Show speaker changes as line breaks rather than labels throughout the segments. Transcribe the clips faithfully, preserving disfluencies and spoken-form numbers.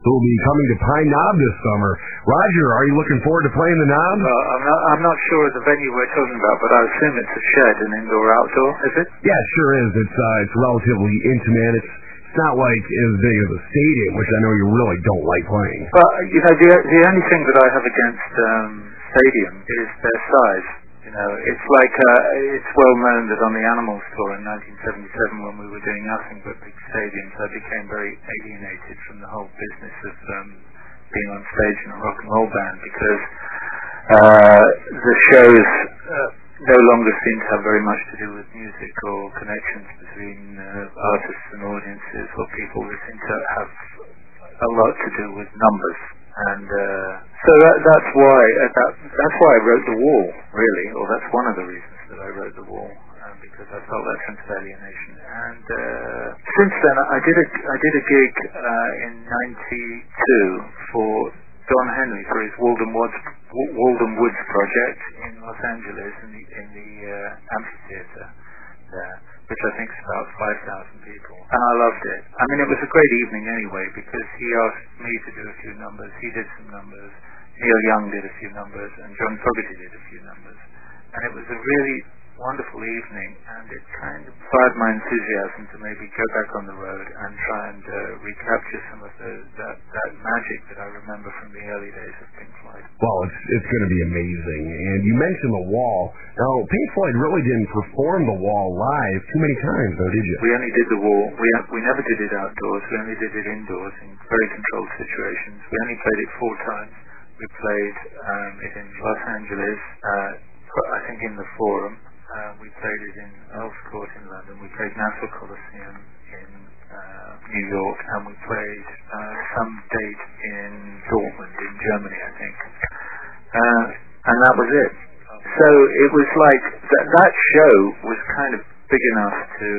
who will be coming to Pine Knob this summer. Roger, are you looking forward to playing the Knob?
Well, I'm not, I'm not sure of the venue we're talking about, but I assume it's a shed, an indoor-outdoor, is it?
Yeah, it sure is. It's, uh, it's relatively intimate. It's It's not like as big as a stadium, which I know you really don't like playing.
Well, you know, the, the only thing that I have against um, stadium is their size. You know, it's like, uh, it's well known that on the Animals tour in nineteen seventy-seven, when we were doing nothing but big stadiums, I became very alienated from the whole business of um, being on stage in a rock and roll band, because uh, the shows uh, no longer seem to have very much to do with music or connections between uh, artists and audiences or people. They seem to have a lot to do with numbers. And uh, so that, that's why uh, that, that's why I wrote The Wall, really, or that's one of the reasons that I wrote The Wall, um, because I felt that sense of alienation. And uh, since then, I did a I did a gig uh, in ninety-two for Don Henley for his Walden Woods Walden Woods project in Los Angeles in the in the uh, amphitheater there, which I think is about five thousand people, and I loved it. I mean, it was a great evening anyway, because he asked me to do a few numbers, he did some numbers, Neil Young did a few numbers, and John Fogerty did a few numbers, and it was a really wonderful evening, and it kind of fired my enthusiasm to maybe go back on the road and try and uh, recapture some of the, that, that magic that I remember from the early days of Pink Floyd.
Well, it's it's going to be amazing. And you mentioned The Wall. Now, Pink Floyd really didn't perform The Wall live too many times, though, did you?
We only did The Wall. We we never did it outdoors. We only did it indoors in very controlled situations. We only played it four times. We played um, it in Los Angeles, uh, I think in the Forum. Uh, we played it in Earls Court in London. We played Nassau Coliseum in uh, New York, and we played uh, some date in Dortmund in Germany, I think. Uh, and that was it. So it was like that. That show was kind of big enough to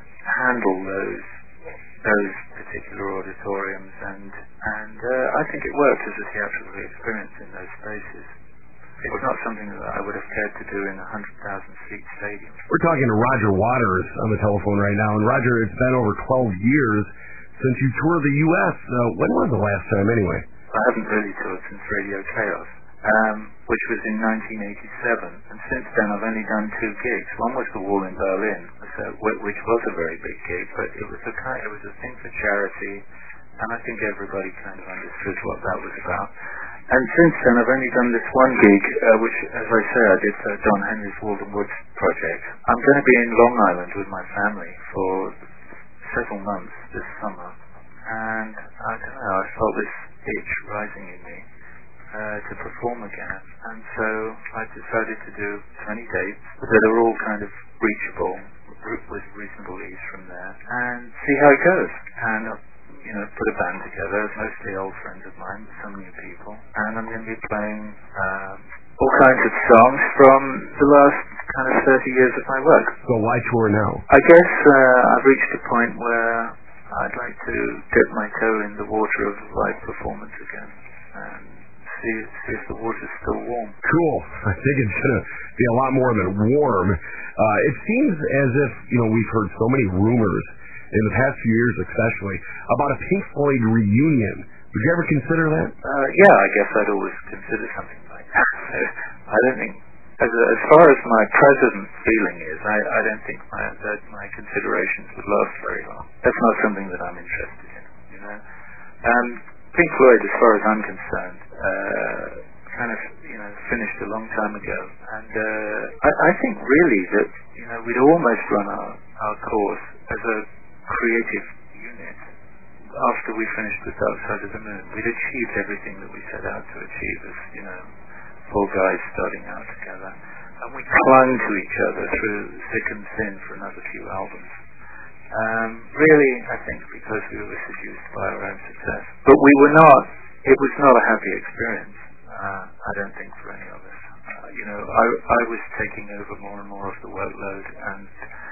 handle those those particular auditoriums, and and uh, I think it worked as a theatrical experience in those spaces. It's not something that I would have cared to do in a one hundred thousand seat stadium.
We're talking to Roger Waters on the telephone right now. And Roger, it's been over twelve years since you toured the U S Uh, when was the last time, anyway?
I haven't really toured since Radio Chaos, um, which was in nineteen eighty-seven. And since then, I've only done two gigs. One was The Wall in Berlin, so, which was a very big gig, but it was a kind, it was a thing for charity, and I think everybody kind of understood what that was about. And since then, I've only done this one gig, uh, which, as I say, I did for Don Henley's Walden Woods project. I'm going to be in Long Island with my family for several months this summer, and I don't know, I felt this itch rising in me uh, to perform again, and so I decided to do twenty dates that are all kind of reachable with reasonable ease from there, and see how it goes. And uh, you know, put a band together, mostly old friends of mine, some new people, and I'm going to be playing um, all kinds of songs from the last kind of thirty years of my work.
So why tour now?
I guess uh, I've reached a point where I'd like to dip my toe in the water of live performance again, and see, see if the water's still warm.
Cool. I think it's going to be a lot more than warm. Uh, it seems as if, you know, we've heard so many rumors in the past few years especially, about a Pink Floyd reunion. Would you ever consider that?
Uh, yeah, I guess I'd always consider something like that. I don't think, as, as far as my present feeling is, I, I don't think my, that my considerations would last very long. That's not something that I'm interested in, you know. Um, Pink Floyd, as far as I'm concerned, uh, kind of, you know, finished a long time ago. And uh, I, I think really that, you know, we'd almost run our, our course as a creative unit after we finished with Dark Side of the Moon. We'd achieved everything that we set out to achieve as, you know, four guys starting out together, and we clung to each other through thick and thin for another few albums. Um, really, I think because we were seduced by our own success, but we were not. It was not a happy experience. Uh, I don't think for any of us. Uh, you know, I I was taking over more and more of the workload, and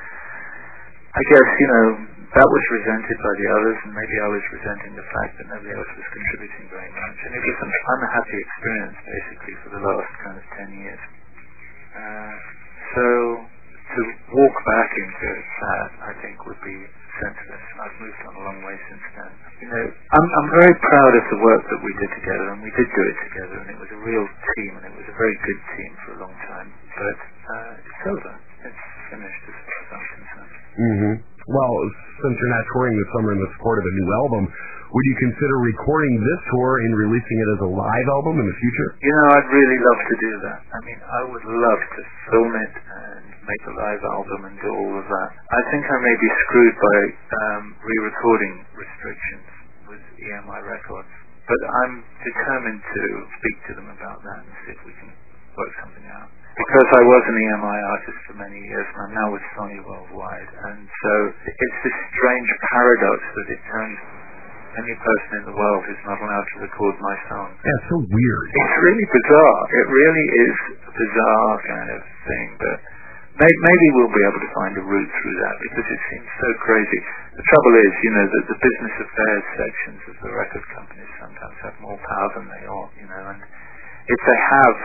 I guess, you know, that was resented by the others, and maybe I was resenting the fact that nobody else was contributing very much. And it was an unhappy experience, basically, for the last kind of ten years. Uh, so, to walk back into that, I think, would be senseless. I've moved on a long way since then. you know, I'm, I'm very proud of the work that we did together, and we did do it together, and it was a real team, and it was a very good team for a long time. But uh, it's over. It's finished as far as I'm concerned.
Mm-hmm. Well, since you're not touring this summer in the support of a new album, would you consider recording this tour and releasing it as a live album in the future?
You know, I'd really love to do that. I mean, I would love to film it and make a live album and do all of that. I think I may be screwed by um, re-recording restrictions with E M I Records, but I'm determined to speak to them about that and see if we can work something out. Because I was an E M I artist for many years, and I'm now with Sony Worldwide, and so it's this strange paradox that it turns any person in the world who's not allowed to record my song.
Yeah, it's so weird.
It's really bizarre. It really is a bizarre kind of thing, but maybe we'll be able to find a route through that, because it seems so crazy. The trouble is, you know, that the business affairs sections of the record companies sometimes have more power than they ought, you know, and if they have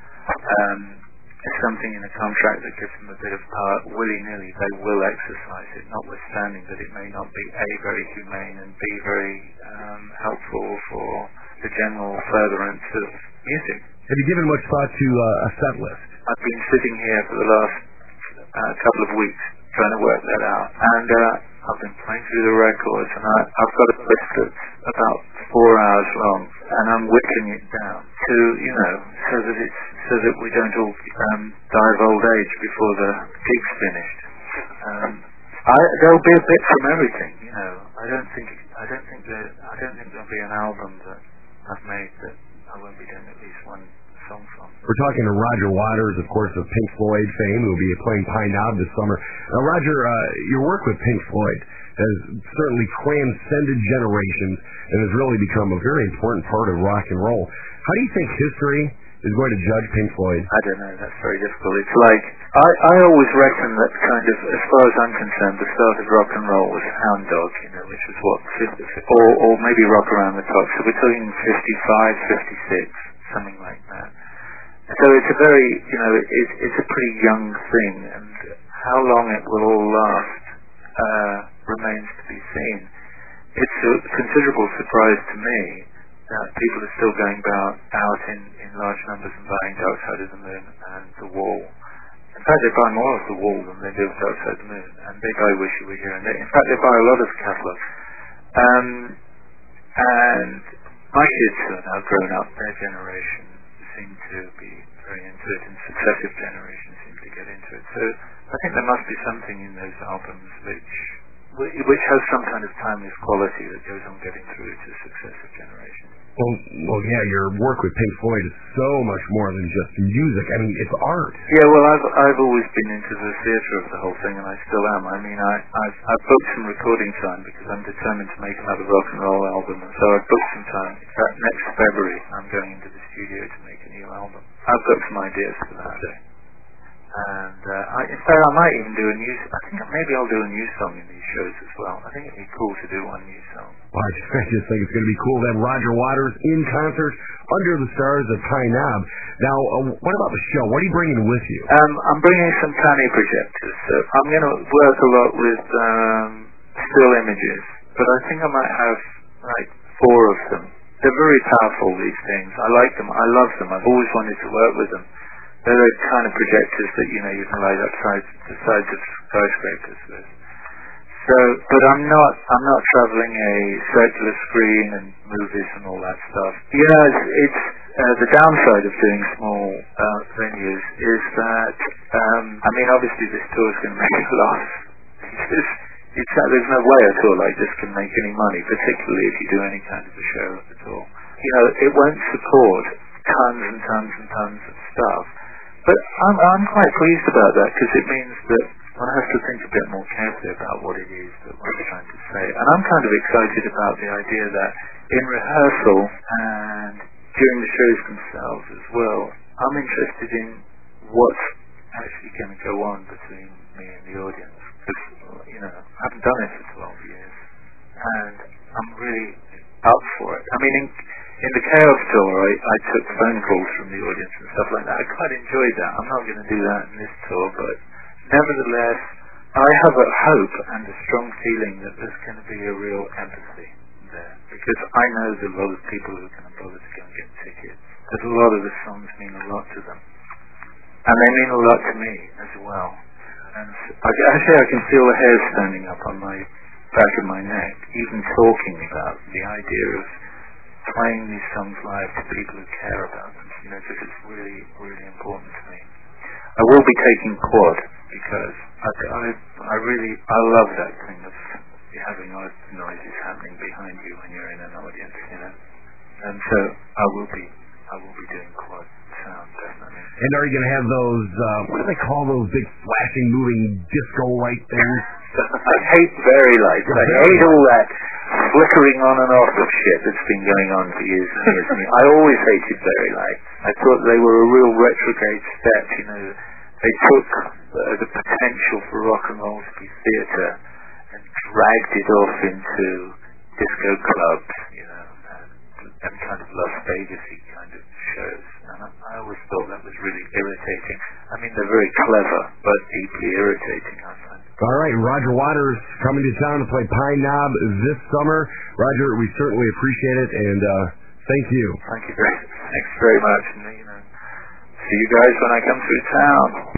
um, something in a contract that gives them a bit of power willy-nilly, they will exercise it, notwithstanding that it may not be A, very humane, and B, very um, helpful for the general furtherance of music.
Have you given much thought to uh, a set list?
I've been sitting here for the last uh, couple of weeks trying to work that out, and uh, I've been playing through the records, and I, I've got a list that's about four hours long, and I'm whittling it down to, you know, so that it's so that we don't all um, die of old age before the gig's finished. Um, I, there'll be a bit from everything, you know. I don't think I don't think that I don't think there'll be an album that I've made that I won't be doing at least one song from.
We're talking to Roger Waters, of course, of Pink Floyd fame, who will be playing Pine Knob this summer. Now, Roger, uh, your work with Pink Floyd has certainly transcended generations and has really become a very important part of rock and roll. How do you think history is going to judge Pink Floyd?
I don't know. That's very difficult. It's like, I, I always reckon that kind of, as far as I'm concerned, the start of rock and roll was Hound Dog, you know, which was what, or, or maybe Rock Around the Clock. So we're talking fifty-five, fifty-six, something like that. So it's a very, you know, it, it's a pretty young thing, and how long it will all last uh, remains to be seen. It's a considerable surprise to me that people are still going about, out in, in large numbers and buying Dark Side of the Moon and The Wall. In fact, they buy more of The Wall than they do of Dark Side of the Moon, and they buy Wish You Were Here, and they, in fact, they buy a lot of catalogs. Um, and my kids who are now grown up, their generation seem to be very into it, and successive generations seem to get into it. So I think there must be something in those albums which which has some kind of timeless quality that goes on getting through to successive generations.
Well, well, yeah, your work with Pink Floyd is so much more than just music. I mean, it's art.
Yeah, well, I've I've always been into the theatre of the whole thing, and I still am. I mean, I I've, I've booked some recording time because I'm determined to make another rock and roll album, and so I've booked some time. In fact, next February, I'm going into the studio to make a new album. I've got some ideas for that. And uh, I, in fact, I might even do a new. I think maybe I'll do a new song in these shows as well. I think it'd be cool to do one new song.
Well, I just, I just think it's going to be cool to have Roger Waters in concert under the stars at Pine Knob. Now, uh, what about the show? What are you bringing with you?
Um, I'm bringing some tiny projectors. So I'm going to work a lot with um, still images, but I think I might have like four of them. They're very powerful, these things. I like them. I love them. I've always wanted to work with them. They're the kind of projectors that, you know, you can light up sides, the sides of skyscrapers with. So, but I'm not, I'm not traveling a circular screen and movies and all that stuff. Yeah, it's, it's uh, the downside of doing small uh, venues is that, um, I mean, obviously this tour is going to make a loss. It's, it's, uh, there's no way a tour like this can make any money, particularly if you do any kind of a show at all. You know, it won't support tons and tons and tons of stuff. But I'm, I'm quite pleased about that, because it means that one has to think a bit more carefully about what it is that one's trying to say. And I'm kind of excited about the idea that in rehearsal and during the shows themselves as well, I'm interested in what's actually going to go on between me and the audience. Because, you know, I haven't done it for twelve years, and I'm really up for it. I mean, in, In the Chaos tour, I, I took phone calls from the audience and stuff like that. I quite enjoyed that. I'm not going to do that in this tour, but nevertheless, I have a hope and a strong feeling that there's going to be a real empathy there. because I know there's a lot of people who are going to bother to go and get tickets. Because a lot of the songs mean a lot to them. And they mean a lot to me as well. And I, actually I can feel the hair standing up on my back of my neck, even talking about the idea of playing these songs live to people who care about them, you know, because it's really, really important to me. I will be taking quad, because I, I, I really, I love that thing of having noises happening behind you when you're in an audience, you know. And so I will be, I will be doing quad sound, definitely.
And are you going to have those, uh, what do they call those big flashing, moving disco light things?
I hate fairy lights. I hate all that flickering on and off of shit that's been going on for years and years. And years. I always hated fairy lights. I thought they were a real retrograde step, you know. They took uh, the potential for rock and roll to be theatre and dragged it off into disco clubs, you know, and, and kind of Las Vegas-y kind of shows. And I, I always thought that was really irritating. I mean, they're very clever, but deeply irritating, I find.
All right, Roger Waters coming to town to play Pine Knob this summer. Roger, we certainly appreciate it, and uh, thank you.
Thank you very, thanks very much. And, you know, see you guys when I come through town.